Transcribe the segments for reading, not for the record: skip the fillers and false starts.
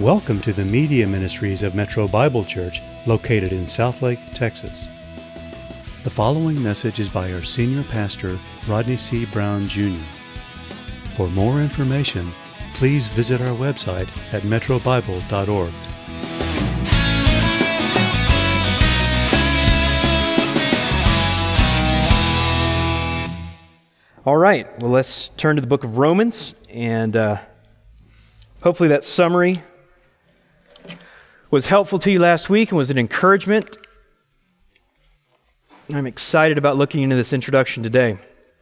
Welcome to the Media Ministries of Metro Bible Church, located in Southlake, Texas. The following message is by our senior pastor, Rodney C. Brown, Jr. For more information, please visit our website at metrobible.org. All right, well, let's turn to the book of Romans, and hopefully that summary was helpful to you last week and was an encouragement. I'm excited about looking into this introduction today.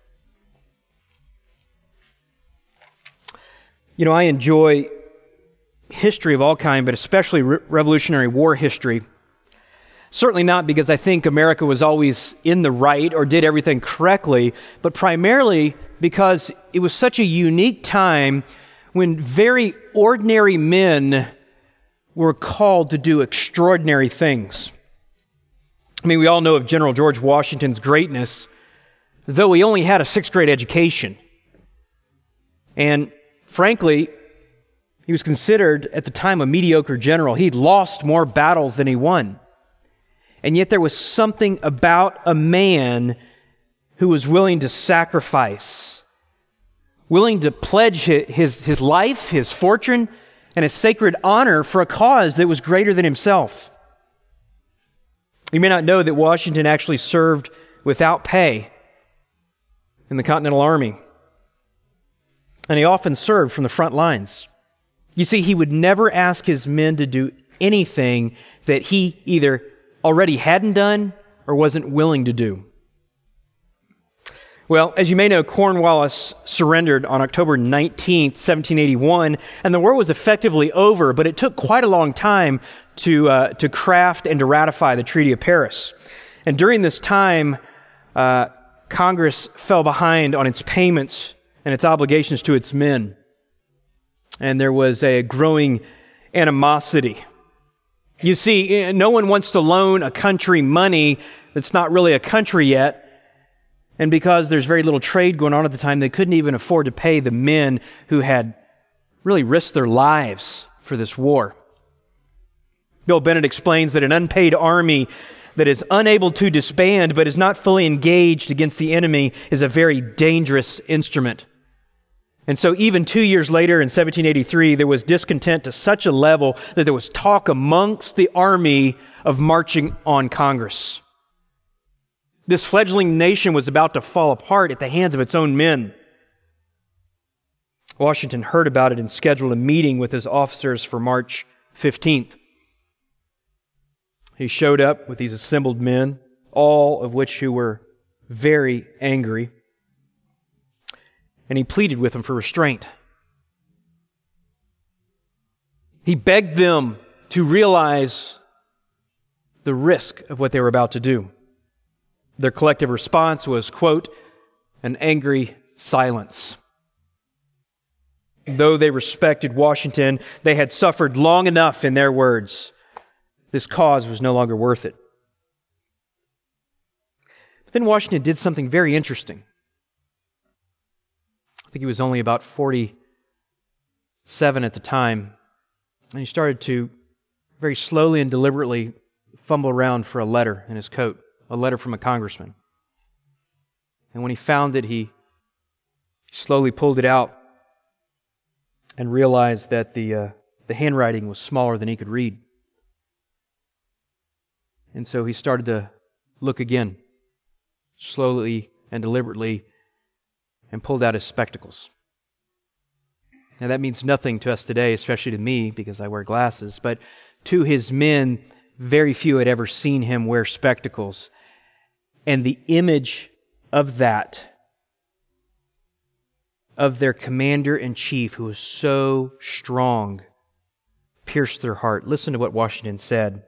You know, I enjoy history of all kind, but especially Revolutionary War history. Certainly not because I think America was always in the right or did everything correctly, but primarily because it was such a unique time when very ordinary men were called to do extraordinary things. I mean, we all know of General George Washington's greatness, though he only had a sixth grade education. And frankly, he was considered at the time a mediocre general. He'd lost more battles than he won. And yet there was something about a man who was willing to sacrifice, willing to pledge his life, his fortune, and his sacred honor for a cause that was greater than himself. You may not know that Washington actually served without pay in the Continental Army. And he often served from the front lines. You see, he would never ask his men to do anything that he either already hadn't done or wasn't willing to do. Well, as you may know, Cornwallis surrendered on October 19th, 1781, and the war was effectively over, but it took quite a long time to craft and to ratify the Treaty of Paris. And during this time, Congress fell behind on its payments and its obligations to its men. And there was a growing animosity. You see, no one wants to loan a country money that's not really a country yet. And because there's very little trade going on at the time, they couldn't even afford to pay the men who had really risked their lives for this war. Bill Bennett explains that an unpaid army that is unable to disband but is not fully engaged against the enemy is a very dangerous instrument. And so even 2 years later in 1783, there was discontent to such a level that there was talk amongst the army of marching on Congress. This fledgling nation was about to fall apart at the hands of its own men. Washington heard about it and scheduled a meeting with his officers for March 15th. He showed up with these assembled men, all of which who were very angry, and he pleaded with them for restraint. He begged them to realize the risk of what they were about to do. Their collective response was, quote, an angry silence. Though they respected Washington, they had suffered long enough, in their words. This cause was no longer worth it. But then Washington did something very interesting. I think he was only about 47 at the time, and he started to very slowly and deliberately fumble around for a letter in his coat. A letter from a congressman. And when he found it, he slowly pulled it out and realized that the handwriting was smaller than he could read. And so he started to look again, slowly and deliberately, and pulled out his spectacles. Now that means nothing to us today, especially to me, because I wear glasses, but to his men, very few had ever seen him wear spectacles. And the image of that, of their commander-in-chief who was so strong, pierced their heart. Listen to what Washington said.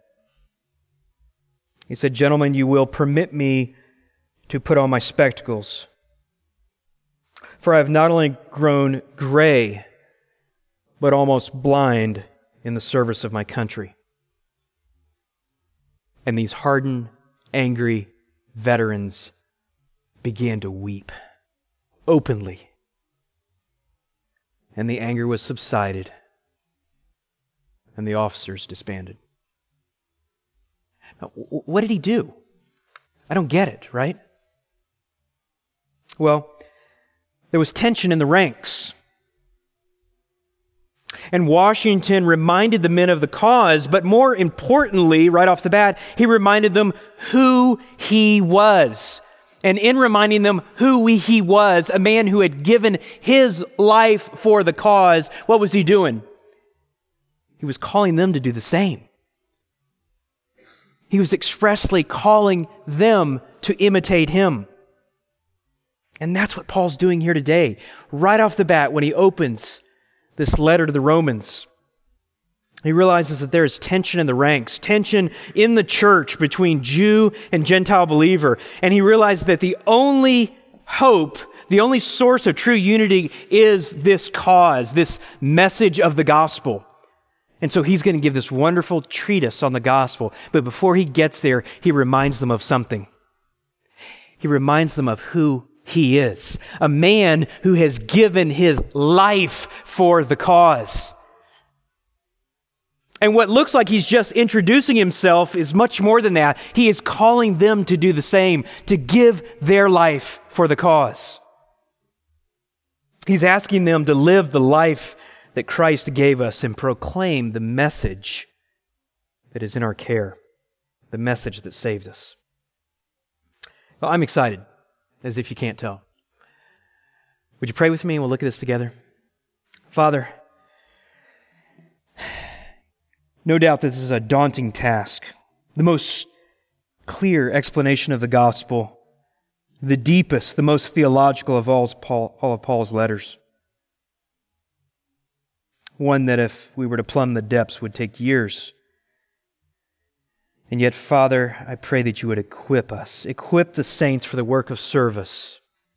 He said, "Gentlemen, you will permit me to put on my spectacles, for I have not only grown gray, but almost blind in the service of my country." And these hardened, angry veterans began to weep openly. And the anger was subsided. and the officers disbanded. Now, what did he do? I don't get it, right? Well, there was tension in the ranks. And Washington reminded the men of the cause, but more importantly, right off the bat, he reminded them who he was. And in reminding them who he was, a man who had given his life for the cause, what was he doing? He was calling them to do the same. He was expressly calling them to imitate him. And that's what Paul's doing here today, right off the bat when he opens this letter to the Romans. He realizes that there is tension in the ranks, tension in the church between Jew and Gentile believer. And he realizes that the only hope, the only source of true unity is this cause, this message of the gospel. And so he's going to give this wonderful treatise on the gospel. But before he gets there, he reminds them of something. He reminds them of who he is, a man who has given his life for the cause. And what looks like he's just introducing himself is much more than that. He is calling them to do the same, to give their life for the cause. He's asking them to live the life that Christ gave us and proclaim the message that is in our care, the message that saved us. Well, I'm excited, as if you can't tell. Would you pray with me and we'll look at this together? Father, no doubt this is a daunting task. The most clear explanation of the gospel, the deepest, the most theological of all of Paul's letters. One that if we were to plumb the depths would take years. And yet, Father, I pray that you would equip us, equip the saints for the work of service.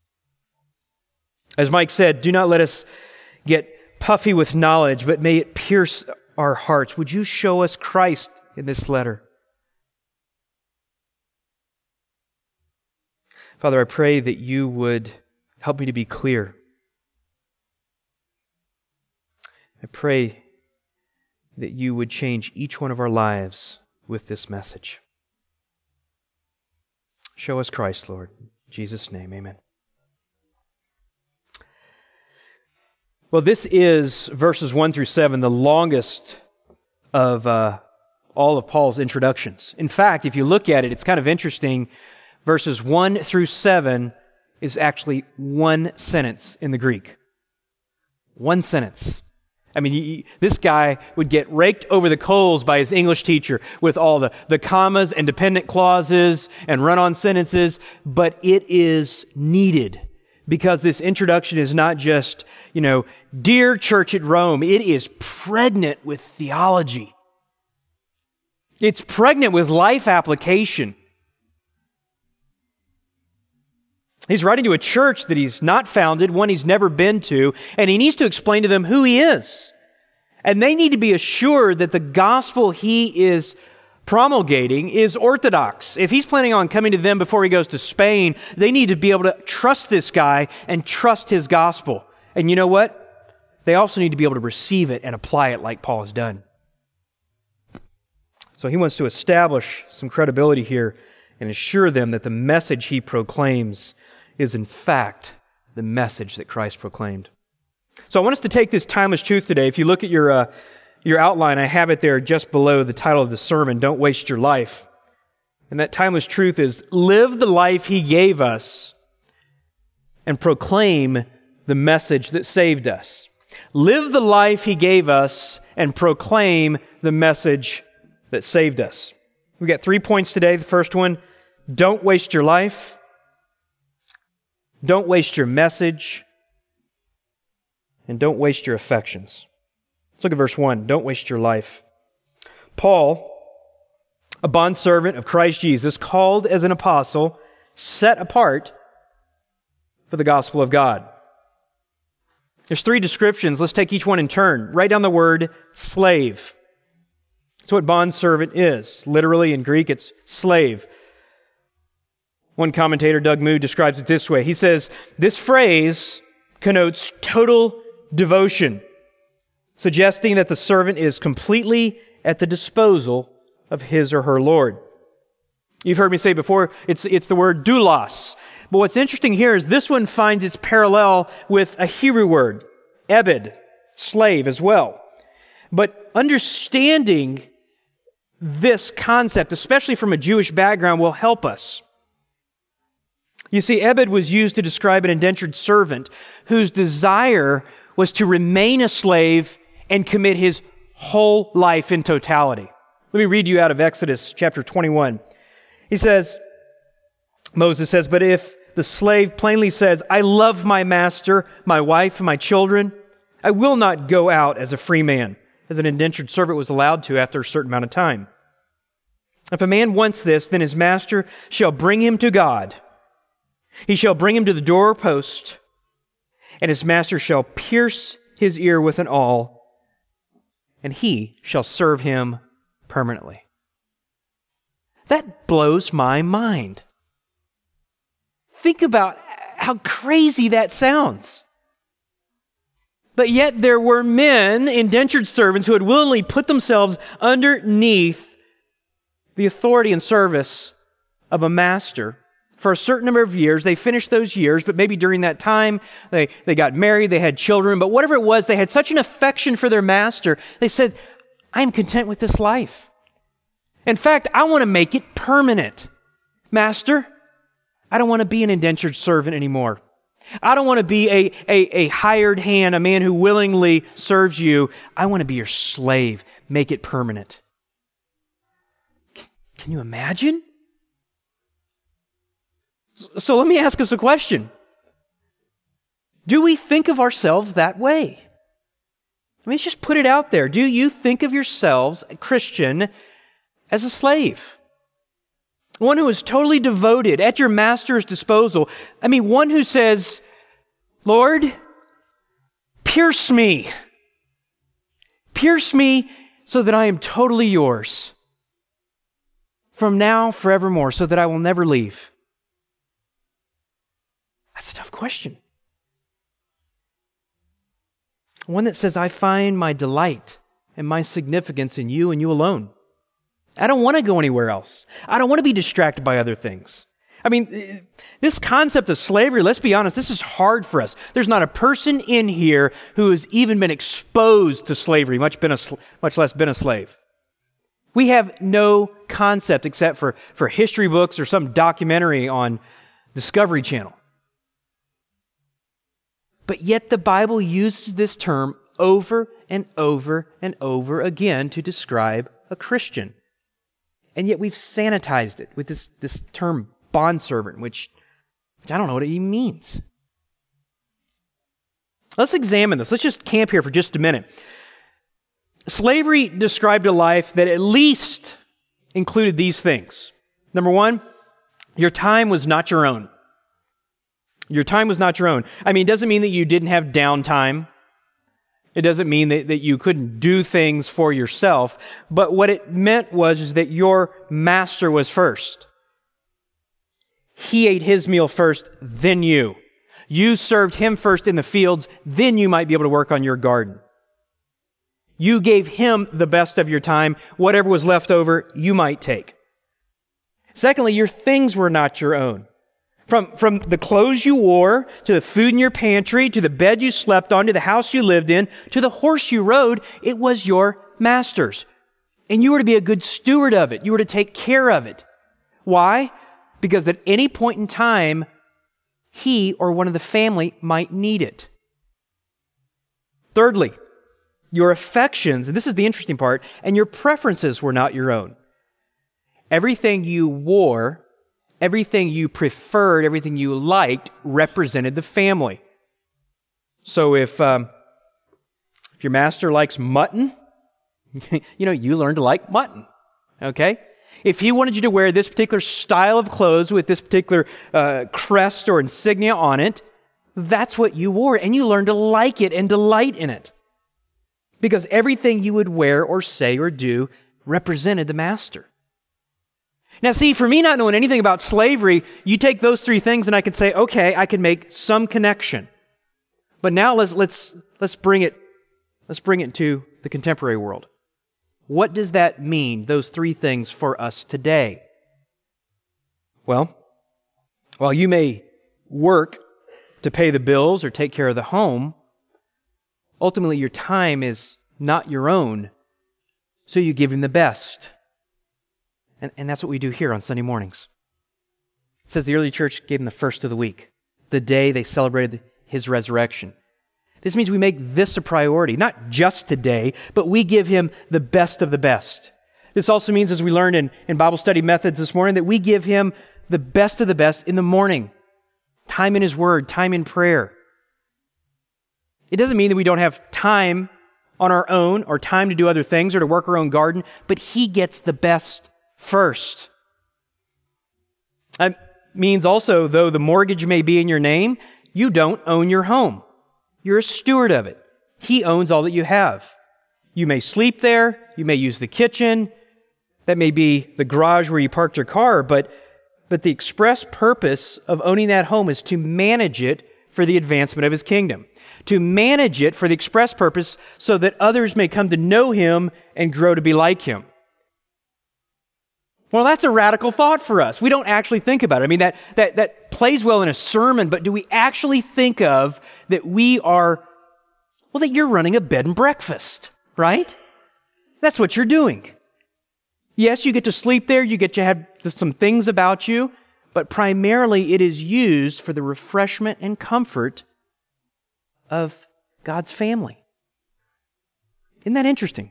As Mike said, do not let us get puffy with knowledge, but may it pierce our hearts. Would you show us Christ in this letter? Father, I pray that you would help me to be clear. I pray that you would change each one of our lives with this message. Show us Christ, Lord. In Jesus' name, amen. Well, this is verses 1 through 7, the longest of all of Paul's introductions. In fact, if you look at it, it's kind of interesting. Verses 1 through 7 is actually one sentence in the Greek. One sentence. I mean, this guy would get raked over the coals by his English teacher with all the commas and dependent clauses and run-on sentences, but it is needed because this introduction is not just, dear church at Rome. It is pregnant with theology. It's pregnant with life application. He's writing to a church that he's not founded, one he's never been to, and he needs to explain to them who he is. And they need to be assured that the gospel he is promulgating is orthodox. If he's planning on coming to them before he goes to Spain, they need to be able to trust this guy and trust his gospel. And you know what? They also need to be able to receive it and apply it like Paul has done. So he wants to establish some credibility here and assure them that the message he proclaims is in fact the message that Christ proclaimed. So I want us to take this timeless truth today. If you look at your outline, I have it there just below the title of the sermon, Don't Waste Your Life. And that timeless truth is, live the life he gave us and proclaim the message that saved us. Live the life he gave us and proclaim the message that saved us. We've got 3 points today. The first one, don't waste your life. Don't waste your message. And don't waste your affections. Let's look at verse 1. Don't waste your life. Paul, a bondservant of Christ Jesus, called as an apostle, set apart for the gospel of God. There's 3 descriptions. Let's take each one in turn. Write down the word slave. That's what bondservant is. Literally in Greek, it's slave. One commentator, Doug Moo, describes it this way. He says, this phrase connotes total devotion. suggesting that the servant is completely at the disposal of his or her Lord. You've heard me say before, it's the word doulos. But what's interesting here is this one finds its parallel with a Hebrew word, ebed, slave as well. But understanding this concept, especially from a Jewish background, will help us. You see, ebed was used to describe an indentured servant whose desire was to remain a slave and commit his whole life in totality. Let me read you out of Exodus chapter 21. Moses says, "But if the slave plainly says, 'I love my master, my wife, and my children,' I will not go out as a free man," as an indentured servant was allowed to after a certain amount of time. "If a man wants this, then his master shall bring him to God. He shall bring him to the doorpost, and his master shall pierce his ear with an awl, and he shall serve him permanently." That blows my mind. Think about how crazy that sounds. But yet there were men, indentured servants, who had willingly put themselves underneath the authority and service of a master for a certain number of years. They finished those years, but maybe during that time they got married, they had children, but whatever it was, they had such an affection for their master, they said, "I'm content with this life. In fact, I want to make it permanent. Master, I don't want to be an indentured servant anymore. I don't want to be a hired hand, a man who willingly serves you. I want to be your slave. Make it permanent." Can you imagine? So let me ask us a question. Do we think of ourselves that way? I mean, let's just put it out there. Do you think of yourselves, a Christian, as a slave? One who is totally devoted, at your master's disposal. I mean, one who says, "Lord, pierce me. Pierce me so that I am totally yours. From now, forevermore, so that I will never leave." That's a tough question. One that says, "I find my delight and my significance in you and you alone. I don't want to go anywhere else. I don't want to be distracted by other things." I mean, this concept of slavery, let's be honest, this is hard for us. There's not a person in here who has even been exposed to slavery, much less been a slave. We have no concept except for history books or some documentary on Discovery Channel. But yet the Bible uses this term over and over and over again to describe a Christian. And yet we've sanitized it with this term bondservant, which I don't know what it even means. Let's examine this. Let's just camp here for just a minute. Slavery described a life that at least included these things. Number one, your time was not your own. Your time was not your own. I mean, it doesn't mean that you didn't have downtime. It doesn't mean that you couldn't do things for yourself. But what it meant was that your master was first. He ate his meal first, then you. You served him first in the fields, then you might be able to work on your garden. You gave him the best of your time. Whatever was left over, you might take. Secondly, your things were not your own. From the clothes you wore, to the food in your pantry, to the bed you slept on, to the house you lived in, to the horse you rode, it was your master's. And you were to be a good steward of it. You were to take care of it. Why? Because at any point in time, he or one of the family might need it. Thirdly, your affections, and this is the interesting part, and your preferences were not your own. Everything you wore, everything you preferred, everything you liked represented the family. So if your master likes mutton, you learn to like mutton, okay? If he wanted you to wear this particular style of clothes with this particular crest or insignia on it, that's what you wore, and you learned to like it and delight in it. Because everything you would wear or say or do represented the master. Now see, for me not knowing anything about slavery, you take those three things and I could say, okay, I can make some connection. But now let's bring it Let's bring it to the contemporary world. What does that mean, those three things, for us today? Well, while you may work to pay the bills or take care of the home, ultimately your time is not your own, so you give Him the best. And that's what we do here on Sunday mornings. It says the early church gave Him the first of the week, the day they celebrated His resurrection. This means we make this a priority, not just today, but we give Him the best of the best. This also means, as we learned in Bible study methods this morning, that we give Him the best of the best in the morning. Time in His Word, time in prayer. It doesn't mean that we don't have time on our own or time to do other things or to work our own garden, but He gets the best first. That means also, though the mortgage may be in your name, you don't own your home. You're a steward of it. He owns all that you have. You may sleep there. You may use the kitchen. That may be the garage where you parked your car, but the express purpose of owning that home is to manage it for the advancement of His kingdom. To manage it for the express purpose so that others may come to know Him and grow to be like Him. Well, that's a radical thought for us. We don't actually think about it. I mean, that plays well in a sermon, but do we actually think of that we are, well, that you're running a bed and breakfast, right? That's what you're doing. Yes, you get to sleep there, you get to have some things about you, but primarily it is used for the refreshment and comfort of God's family. Isn't that interesting?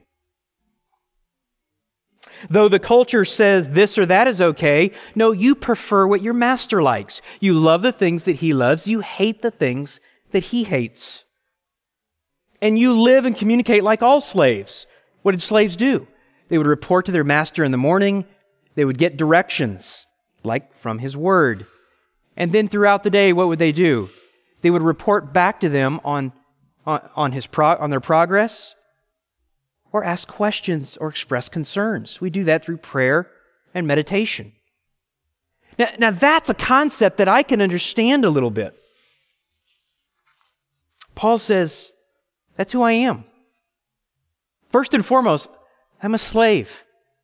Though the culture says this or that is okay, no, you prefer what your master likes. You love the things that he loves. You hate the things that he hates. And you live and communicate like all slaves. What did slaves do? They would report to their master in the morning. They would get directions, like from his word. And then throughout the day, what would they do? They would report back to them on their progress, or ask questions or express concerns. We do that through prayer and meditation. Now that's a concept that I can understand a little bit. Paul says, that's who I am. First and foremost, I'm a slave.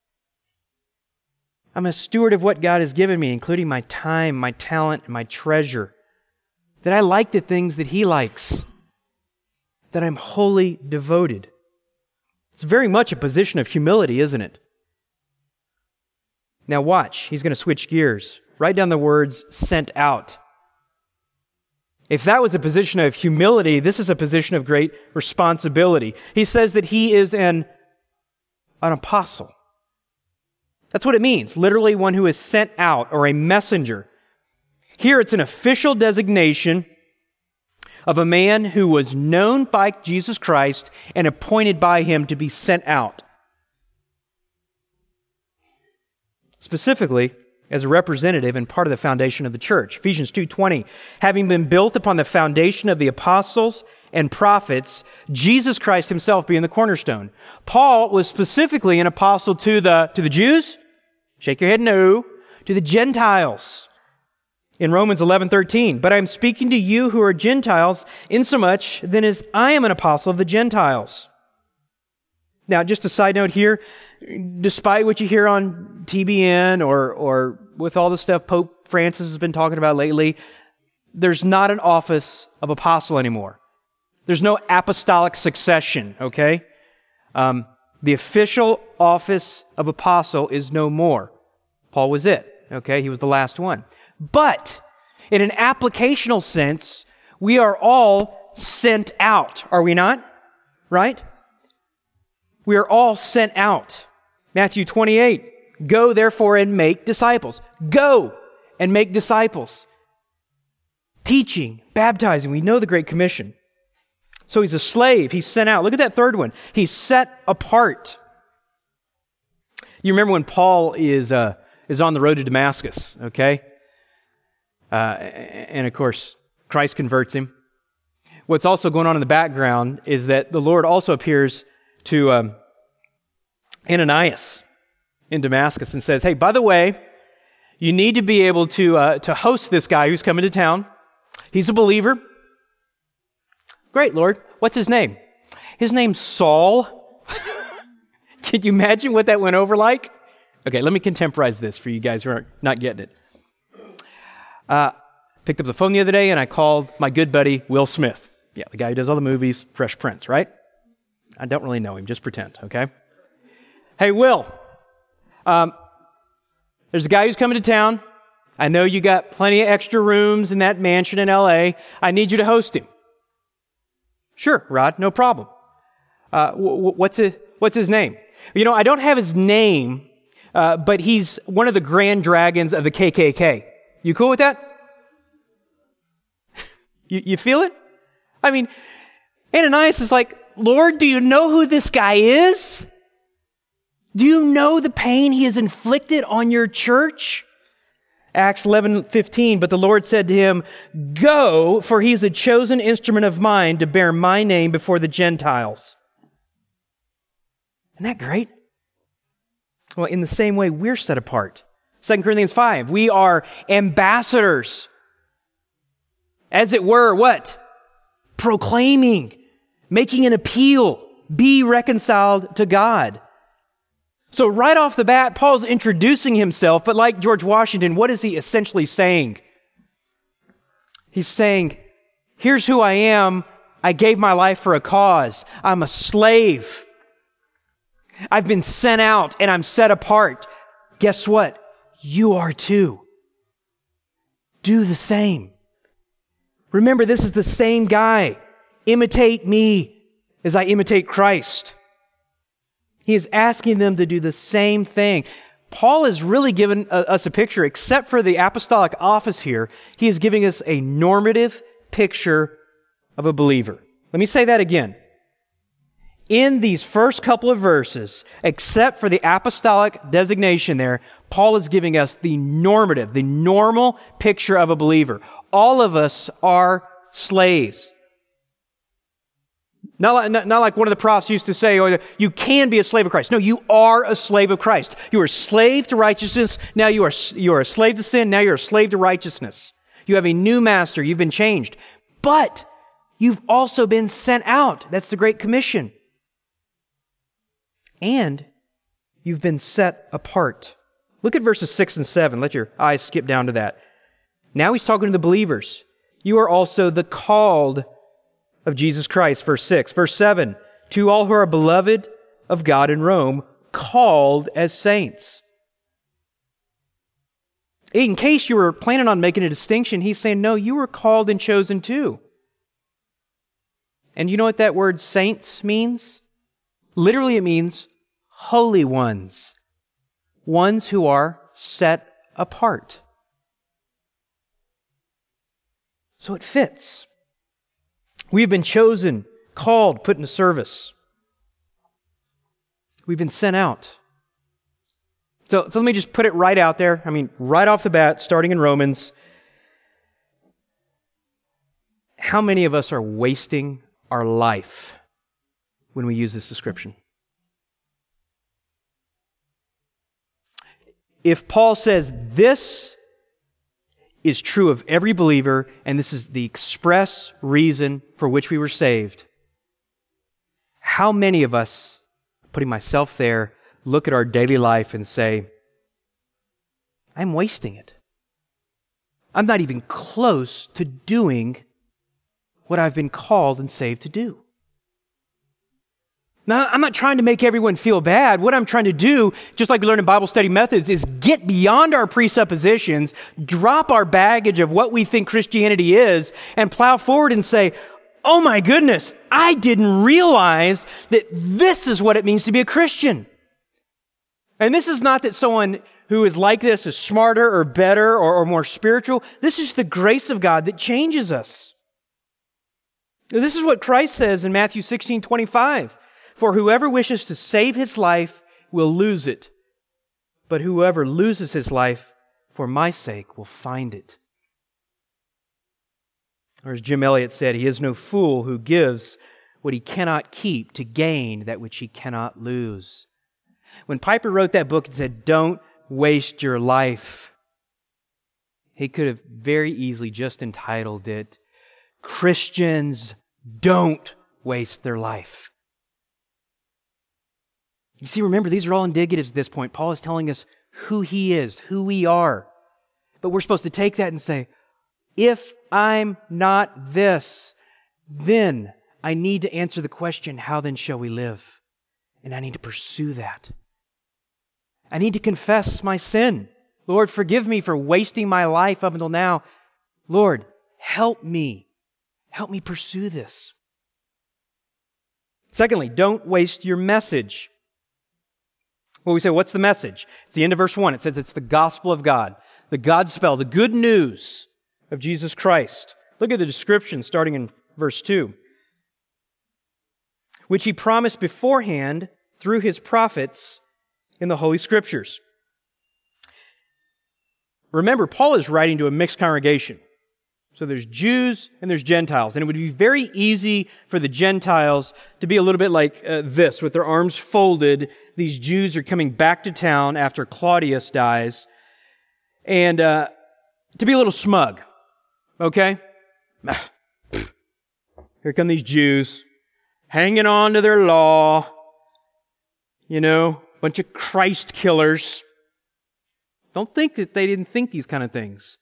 I'm a steward of what God has given me, including my time, my talent, and my treasure. That I like the things that He likes. That I'm wholly devoted. It's very much a position of humility, isn't it? Now watch, he's going to switch gears. Write down the words, sent out. If that was a position of humility, this is a position of great responsibility. He says that he is an apostle. That's what it means. Literally one who is sent out, or a messenger. Here it's an official designation of a man who was known by Jesus Christ and appointed by Him to be sent out. Specifically, as a representative and part of the foundation of the church. Ephesians 2:20, having been built upon the foundation of the apostles and prophets, Jesus Christ Himself being the cornerstone. Paul was specifically an apostle to the Jews. Shake your head no. To the Gentiles. In Romans 11:13, but I am speaking to you who are Gentiles, insomuch then as I am an apostle of the Gentiles. Now, just a side note here, despite what you hear on TBN or with all the stuff Pope Francis has been talking about lately, there's not an office of apostle anymore. There's no apostolic succession, okay? The official office of apostle is no more. Paul was it, okay? He was the last one. But in an applicational sense, we are all sent out, are we not? Right? We are all sent out. Matthew 28, go therefore and make disciples. Go and make disciples. Teaching, baptizing, we know the Great Commission. So he's a slave, he's sent out. Look at that third one. He's set apart. You remember when Paul is on the road to Damascus, okay? And of course, Christ converts him. What's also going on in the background is that the Lord also appears to Ananias in Damascus and says, hey, by the way, you need to be able to host this guy who's coming to town. He's a believer. Great, Lord. What's his name? His name's Saul. Can you imagine what that went over like? Okay, let me contemporize this for you guys who are not getting it. Picked up the phone the other day and I called my good buddy, Will Smith. Yeah, the guy who does all the movies, Fresh Prince, right? I don't really know him, just pretend, okay? Hey, Will, there's a guy who's coming to town. I know you got plenty of extra rooms in that mansion in L.A. I need you to host him. Sure, Rod, no problem. What's his name? You know, I don't have his name, but he's one of the grand dragons of the KKK. You cool with that? You feel it? I mean, Ananias is like, Lord, do you know who this guy is? Do you know the pain he has inflicted on your church? Acts 11:15, but the Lord said to him, go, for he is a chosen instrument of mine to bear my name before the Gentiles. Isn't that great? Well, in the same way, we're set apart. 2 Corinthians 5, we are ambassadors. As it were, what? Proclaiming, making an appeal, be reconciled to God. So right off the bat, Paul's introducing himself, but like George Washington, what is he essentially saying? He's saying, here's who I am. I gave my life for a cause. I'm a slave. I've been sent out and I'm set apart. Guess what? You are too. Do the same. Remember, this is the same guy. Imitate me as I imitate Christ. He is asking them to do the same thing. Paul has really given us a picture, except for the apostolic office here. He is giving us a normative picture of a believer. Let me say that again. In these first couple of verses, except for the apostolic designation there, Paul is giving us the normative, the normal picture of a believer. All of us are slaves. Not like one of the prophets used to say, or you can be a slave of Christ. No, you are a slave of Christ. You are a slave to righteousness. Now you are a slave to sin. Now you're a slave to righteousness. You have a new master. You've been changed. But you've also been sent out. That's the Great Commission. And you've been set apart. Look at verses 6 and 7. Let your eyes skip down to that. Now he's talking to the believers. You are also the called of Jesus Christ, verse 6. Verse 7, to all who are beloved of God in Rome, called as saints. In case you were planning on making a distinction, he's saying, no, you were called and chosen too. And you know what that word saints means? Literally it means holy ones. Ones who are set apart. So it fits. We've been chosen, called, put into service. We've been sent out. So let me just put it right out there. I mean, right off the bat, starting in Romans. How many of us are wasting our life when we use this description? If Paul says this is true of every believer, and this is the express reason for which we were saved, how many of us, putting myself there, look at our daily life and say, I'm wasting it. I'm not even close to doing what I've been called and saved to do. Now, I'm not trying to make everyone feel bad. What I'm trying to do, just like we learn in Bible study methods, is get beyond our presuppositions, drop our baggage of what we think Christianity is, and plow forward and say, oh my goodness, I didn't realize that this is what it means to be a Christian. And this is not that someone who is like this is smarter or better or more spiritual. This is the grace of God that changes us. This is what Christ says in Matthew 16:25. For whoever wishes to save his life will lose it, but whoever loses his life for my sake will find it. Or as Jim Elliot said, he is no fool who gives what he cannot keep to gain that which he cannot lose. When Piper wrote that book and said, don't waste your life, he could have very easily just entitled it, Christians don't waste their life. You see, remember, these are all indicatives at this point. Paul is telling us who he is, who we are. But we're supposed to take that and say, if I'm not this, then I need to answer the question, how then shall we live? And I need to pursue that. I need to confess my sin. Lord, forgive me for wasting my life up until now. Lord, help me. Help me pursue this. Secondly, don't waste your message. Well, we say, what's the message? It's the end of verse 1. It says it's the gospel of God, the Godspell, the good news of Jesus Christ. Look at the description starting in verse 2. Which he promised beforehand through his prophets in the Holy Scriptures. Remember, Paul is writing to a mixed congregation. So there's Jews and there's Gentiles. And it would be very easy for the Gentiles to be a little bit like this, with their arms folded. These Jews are coming back to town after Claudius dies. And to be a little smug. Okay? Here come these Jews, hanging on to their law. You know, bunch of Christ killers. Don't think that they didn't think these kind of things.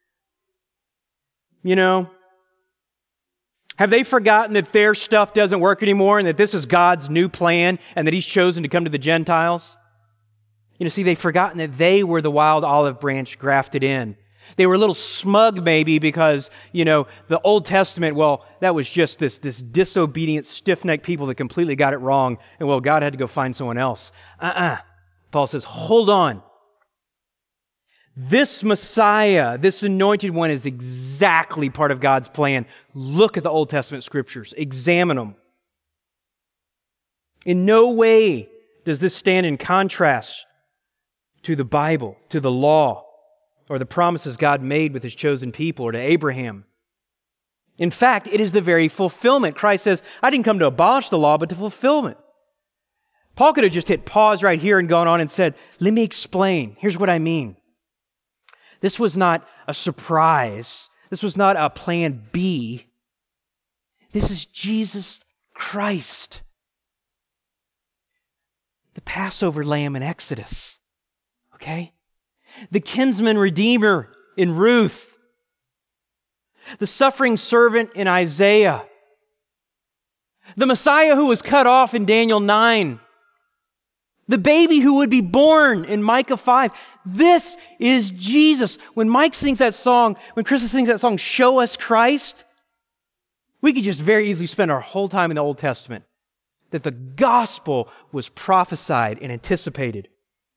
You know, have they forgotten that their stuff doesn't work anymore and that this is God's new plan and that He's chosen to come to the Gentiles? You know, see, they've forgotten that they were the wild olive branch grafted in. They were a little smug maybe because, you know, the Old Testament, well, that was just this disobedient, stiff-necked people that completely got it wrong. And well, God had to go find someone else. Paul says, hold on. This Messiah, this anointed one is exactly part of God's plan. Look at the Old Testament scriptures. Examine them. In no way does this stand in contrast to the Bible, to the law, or the promises God made with His chosen people, or to Abraham. In fact, it is the very fulfillment. Christ says, I didn't come to abolish the law, but to fulfill it. Paul could have just hit pause right here and gone on and said, let me explain. Here's what I mean. This was not a surprise. This was not a plan B. This is Jesus Christ, the Passover lamb in Exodus. Okay? The kinsman redeemer in Ruth. The suffering servant in Isaiah. The Messiah who was cut off in Daniel 9. The baby who would be born in Micah 5. This is Jesus. When Mike sings that song, when Krista sings that song, Show Us Christ, we could just very easily spend our whole time in the Old Testament. That the gospel was prophesied and anticipated.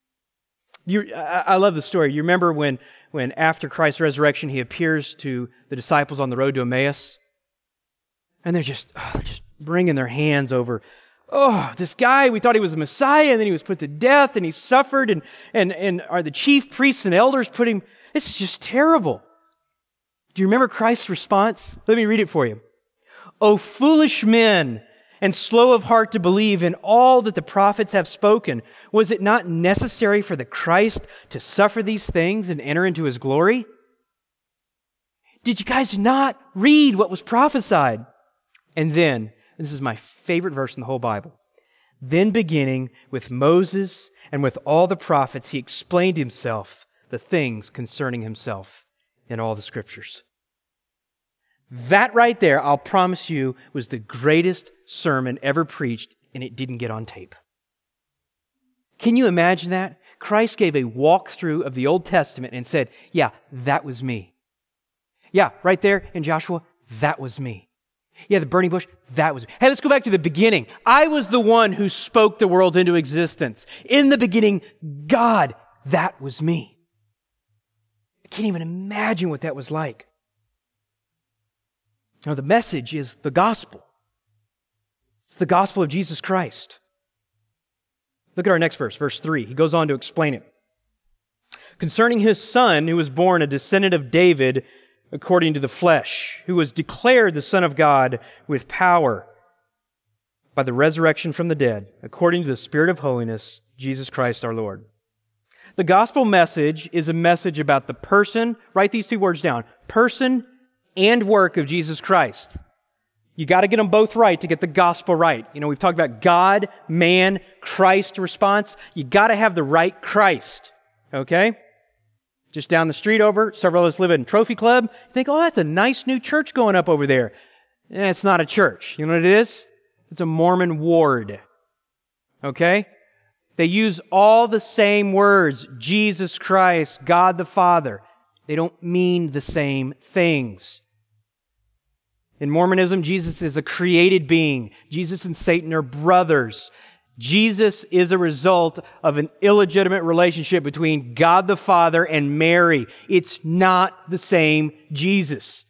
I love the story. You remember when after Christ's resurrection, He appears to the disciples on the road to Emmaus? And they're just bringing their hands over, this guy, we thought he was a Messiah, and then he was put to death, and he suffered, and are the chief priests and elders put him, this is just terrible. Do you remember Christ's response? Let me read it for you. O foolish men, and slow of heart to believe in all that the prophets have spoken, was it not necessary for the Christ to suffer these things and enter into His glory? Did you guys not read what was prophesied? And then, this is my favorite verse in the whole Bible. Then beginning with Moses and with all the prophets, He explained Himself, the things concerning Himself in all the Scriptures. That right there, I'll promise you, was the greatest sermon ever preached, and it didn't get on tape. Can you imagine that? Christ gave a walkthrough of the Old Testament and said, yeah, that was me. Yeah, right there in Joshua, that was me. Yeah, the burning bush, that was me. Hey, let's go back to the beginning. I was the one who spoke the world into existence. In the beginning, God, that was me. I can't even imagine what that was like. Now, the message is the gospel. It's the gospel of Jesus Christ. Look at our next verse, verse 3. He goes on to explain it. Concerning His Son, who was born a descendant of David according to the flesh, who was declared the Son of God with power by the resurrection from the dead, according to the Spirit of holiness, Jesus Christ our Lord. The gospel message is a message about the person, write these two words down, person and work of Jesus Christ. You got to get them both right to get the gospel right. We've talked about God, man, Christ response. You got to have the right Christ. Okay? Just down the street over, several of us live in Trophy Club. You think, oh, that's a nice new church going up over there. It's not a church. You know what it is? It's a Mormon ward. Okay? They use all the same words. Jesus Christ, God the Father. They don't mean the same things. In Mormonism, Jesus is a created being. Jesus and Satan are brothers. Jesus is a result of an illegitimate relationship between God the Father and Mary. It's not the same Jesus.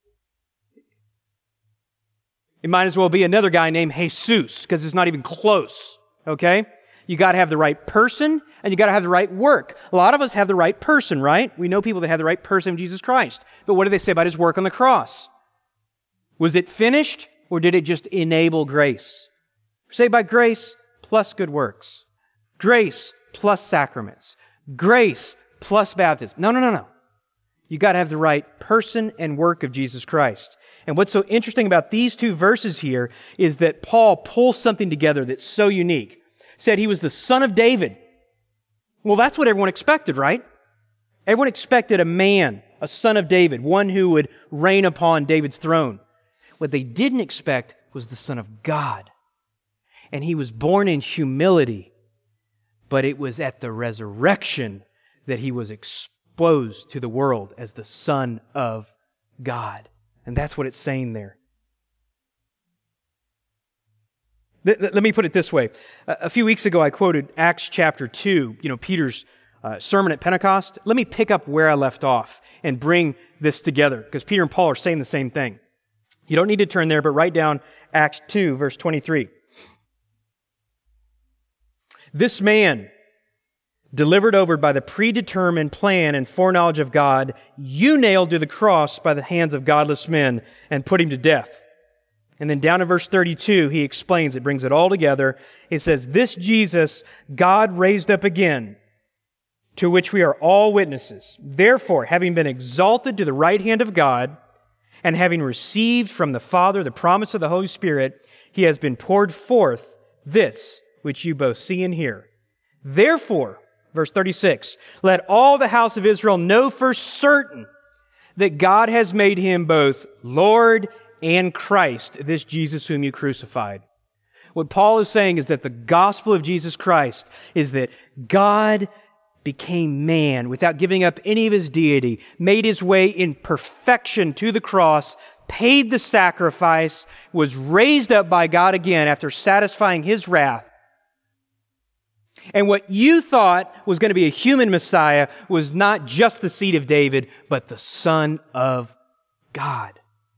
It might as well be another guy named Jesus, because it's not even close. Okay? You got to have the right person, and you got to have the right work. A lot of us have the right person, right? We know people that have the right person, Jesus Christ. But what do they say about His work on the cross? Was it finished, or did it just enable grace? Say by grace plus good works. Grace plus sacraments. Grace plus baptism. No. You got to have the right person and work of Jesus Christ. And what's so interesting about these two verses here is that Paul pulls something together that's so unique. Said he was the son of David. Well, that's what everyone expected, right? Everyone expected a man, a son of David, one who would reign upon David's throne. What they didn't expect was the Son of God. And He was born in humility, but it was at the resurrection that He was exposed to the world as the Son of God. And that's what it's saying there. Let me put it this way. A few weeks ago, I quoted Acts chapter 2, Peter's sermon at Pentecost. Let me pick up where I left off and bring this together, because Peter and Paul are saying the same thing. You don't need to turn there, but write down Acts 2, verse 23. This man, delivered over by the predetermined plan and foreknowledge of God, you nailed to the cross by the hands of godless men and put Him to death. And then down in verse 32, he explains, it brings it all together. It says, this Jesus God raised up again, to which we are all witnesses. Therefore, having been exalted to the right hand of God, and having received from the Father the promise of the Holy Spirit, He has been poured forth this which you both see and hear. Therefore, verse 36, let all the house of Israel know for certain that God has made Him both Lord and Christ, this Jesus whom you crucified. What Paul is saying is that the gospel of Jesus Christ is that God became man without giving up any of His deity, made His way in perfection to the cross, paid the sacrifice, was raised up by God again after satisfying His wrath. And what you thought was going to be a human Messiah was not just the seed of David, but the Son of God.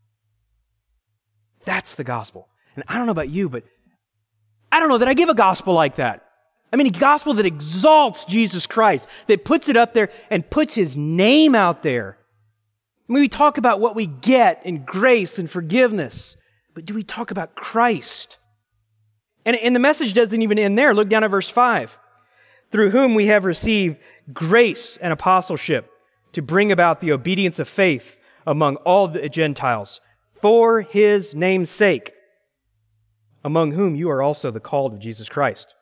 That's the gospel. And I don't know about you, but I don't know that I give a gospel like that. I mean, a gospel that exalts Jesus Christ, that puts it up there and puts His name out there. I mean, we talk about what we get in grace and forgiveness, but do we talk about Christ? And the message doesn't even end there. Look down at verse 5. Through whom we have received grace and apostleship to bring about the obedience of faith among all the Gentiles, for His name's sake, among whom you are also the called of Jesus Christ.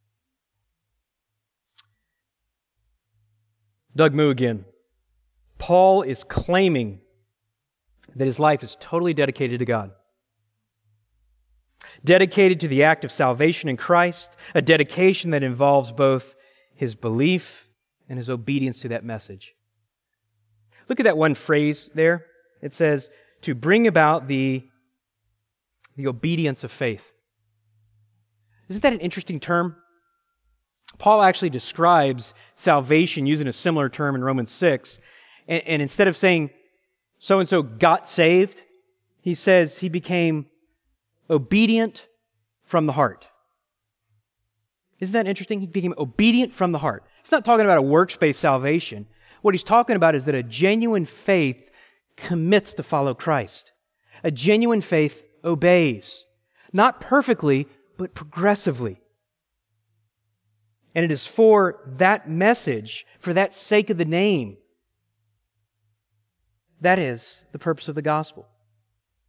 Doug Moo again. Paul is claiming that his life is totally dedicated to God. Dedicated to the act of salvation in Christ, a dedication that involves both his belief and his obedience to that message. Look at that one phrase there. It says, to bring about the obedience of faith. Isn't that an interesting term? Paul actually describes salvation using a similar term in Romans 6. And instead of saying so-and-so got saved, he says he became obedient from the heart. Isn't that interesting? He became obedient from the heart. He's not talking about a works-based salvation. What he's talking about is that a genuine faith commits to follow Christ. A genuine faith obeys. Not perfectly, but progressively. And it is for that message, for that sake of the name, that is the purpose of the gospel.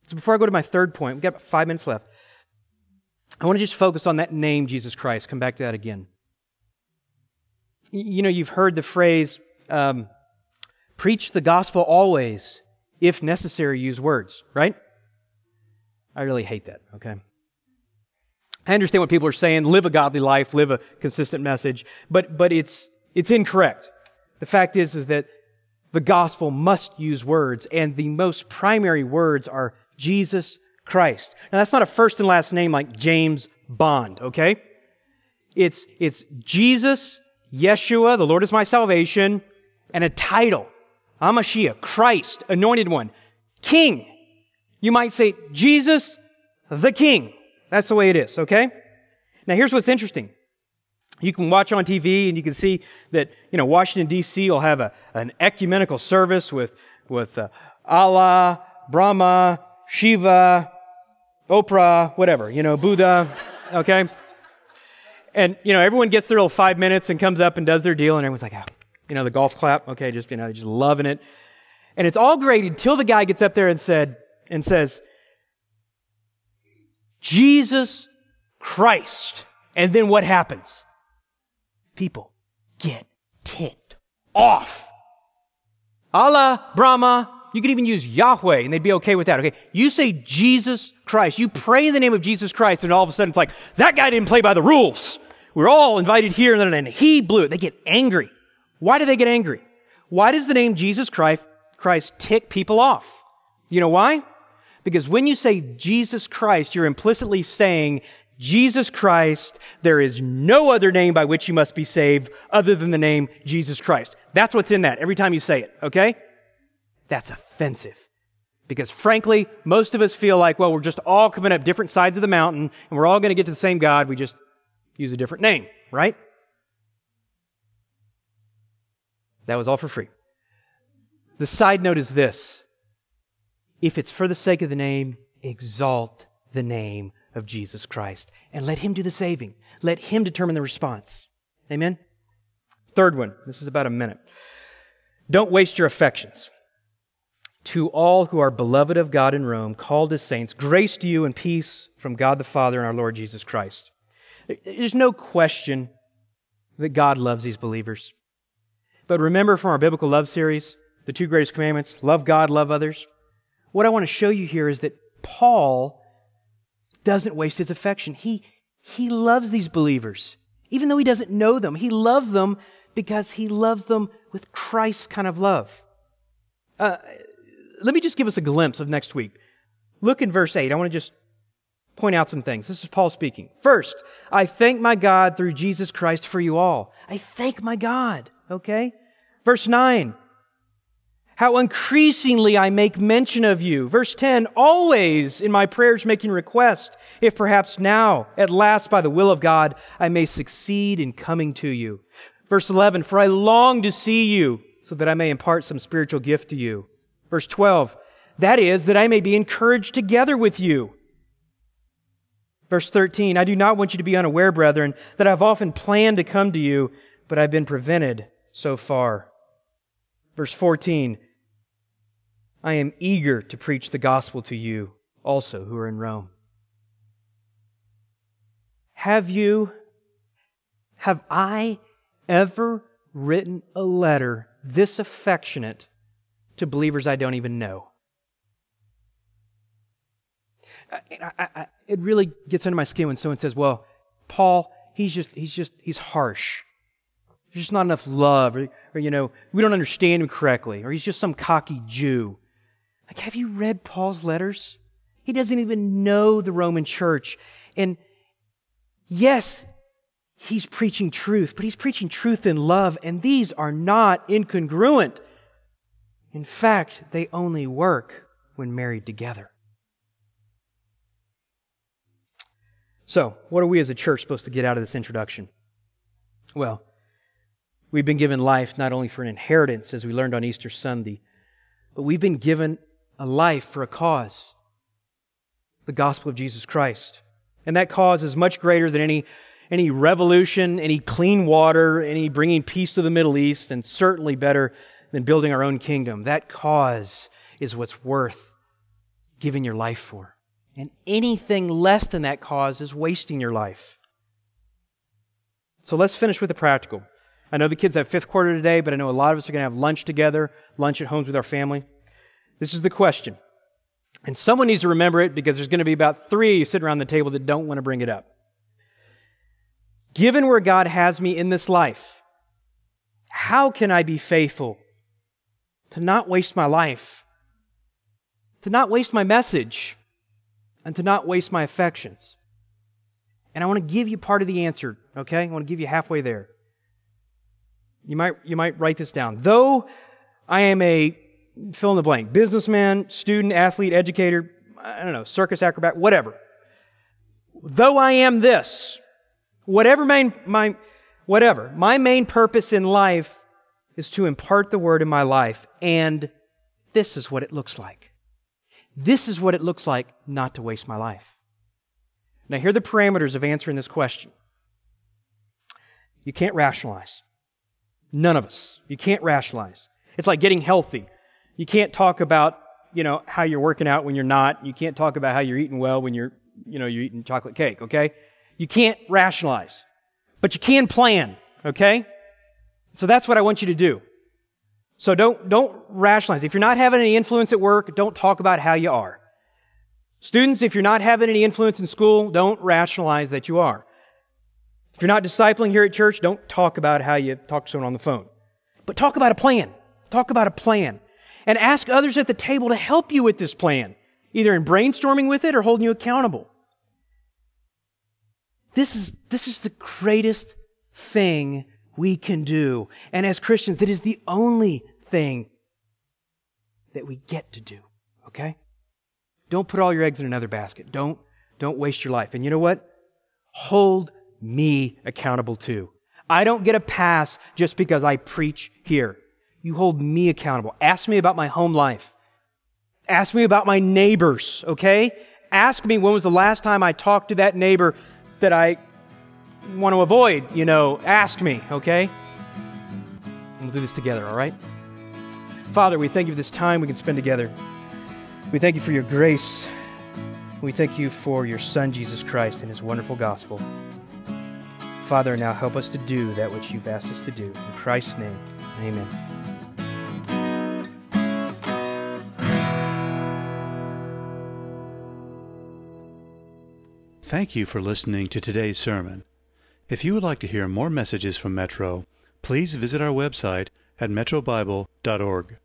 So before I go to my third point, we've got about 5 minutes left. I want to just focus on that name, Jesus Christ. Come back to that again. You know, you've heard the phrase, preach the gospel always, if necessary, use words, right? I really hate that, okay? I understand what people are saying, live a godly life, live a consistent message, but it's incorrect. The fact is that the gospel must use words, and the most primary words are Jesus Christ. Now, that's not a first and last name like James Bond, okay? It's Jesus, Yeshua, the Lord is my salvation, and a title, HaMashiach, Christ, Anointed One, King. You might say Jesus, the King. That's the way it is, okay? Now, here's what's interesting. You can watch on TV and you can see that, Washington, D.C. will have an ecumenical service with Allah, Brahma, Shiva, Oprah, whatever, Buddha, okay? And, everyone gets their little 5 minutes and comes up and does their deal and everyone's like, the golf clap, okay, just loving it. And it's all great until the guy gets up there and says, Jesus Christ. And then what happens? People get ticked off. Allah, Brahma, you could even use Yahweh and they'd be okay with that. Okay, you say Jesus Christ. You pray in the name of Jesus Christ and all of a sudden it's like, that guy didn't play by the rules. We're all invited here and then he blew it. They get angry. Why do they get angry? Why does the name Jesus Christ tick people off? You know why? Because when you say Jesus Christ, you're implicitly saying, Jesus Christ, there is no other name by which you must be saved other than the name Jesus Christ. That's what's in that every time you say it, okay? That's offensive. Because frankly, most of us feel like, well, we're just all coming up different sides of the mountain and we're all going to get to the same God. We just use a different name, right? That was all for free. The side note is this. If it's for the sake of the name, exalt the name of Jesus Christ and let Him do the saving. Let Him determine the response. Amen? Third one. This is about a minute. Don't waste your affections. To all who are beloved of God in Rome, called as saints, grace to you and peace from God the Father and our Lord Jesus Christ. There's no question that God loves these believers. But remember from our biblical love series, the 2 greatest commandments, love God, love others. What I want to show you here is that Paul doesn't waste his affection. He loves these believers. Even though he doesn't know them, he loves them because he loves them with Christ's kind of love. Let me just give us a glimpse of next week. Look in verse 8. I want to just point out some things. This is Paul speaking. First, I thank my God through Jesus Christ for you all. I thank my God. Okay? Verse 9. How increasingly I make mention of you. Verse 10, always in my prayers making request, if perhaps now, at last by the will of God, I may succeed in coming to you. Verse 11, for I long to see you, so that I may impart some spiritual gift to you. Verse 12, that is, that I may be encouraged together with you. Verse 13, I do not want you to be unaware, brethren, that I've often planned to come to you, but I've been prevented so far. Verse 14, I am eager to preach the gospel to you also who are in Rome. Have I ever written a letter this affectionate to believers I don't even know? It really gets under my skin when someone says, well, Paul, he's harsh. There's just not enough love, or we don't understand him correctly, or he's just some cocky Jew. Like, have you read Paul's letters? He doesn't even know the Roman church. And yes, he's preaching truth, but he's preaching truth in love, and these are not incongruent. In fact, they only work when married together. So, what are we as a church supposed to get out of this introduction? Well, we've been given life not only for an inheritance, as we learned on Easter Sunday, but we've been given a life for a cause, the gospel of Jesus Christ. And that cause is much greater than any revolution, any clean water, any bringing peace to the Middle East, and certainly better than building our own kingdom. That cause is what's worth given your life for. And anything less than that cause is wasting your life. So let's finish with the practical. I know the kids have fifth quarter today, but I know a lot of us are going to have lunch together, lunch at homes with our family. This is the question. And someone needs to remember it because there's going to be about 3 of you sitting around the table that don't want to bring it up. Given where God has me in this life, how can I be faithful to not waste my life, to not waste my message, and to not waste my affections? And I want to give you part of the answer, okay? I want to give you halfway there. You might write this down. Though I am a fill in the blank, businessman, student, athlete, educator, I don't know, circus acrobat, whatever. Though I am this, my main purpose in life is to impart the Word in my life, and this is what it looks like. This is what it looks like not to waste my life. Now, here are the parameters of answering this question. You can't rationalize. None of us. You can't rationalize. It's like getting healthy. You can't talk about, how you're working out when you're not. You can't talk about how you're eating well when you're eating chocolate cake, okay? You can't rationalize. But you can plan, okay? So that's what I want you to do. So don't rationalize. If you're not having any influence at work, don't talk about how you are. Students, if you're not having any influence in school, don't rationalize that you are. If you're not discipling here at church, don't talk about how you talk to someone on the phone. But talk about a plan. Talk about a plan. And ask others at the table to help you with this plan, either in brainstorming with it or holding you accountable. This is the greatest thing we can do. And as Christians, that is the only thing that we get to do. Okay? Don't put all your eggs in another basket. Don't waste your life. And you know what? Hold me accountable too. I don't get a pass just because I preach here. You hold me accountable. Ask me about my home life. Ask me about my neighbors, okay? Ask me when was the last time I talked to that neighbor that I want to avoid, ask me, okay? And we'll do this together, all right? Father, we thank you for this time we can spend together. We thank you for your grace. We thank you for your Son, Jesus Christ, and his wonderful gospel. Father, now help us to do that which you've asked us to do. In Christ's name, amen. Thank you for listening to today's sermon. If you would like to hear more messages from Metro, please visit our website at metrobible.org.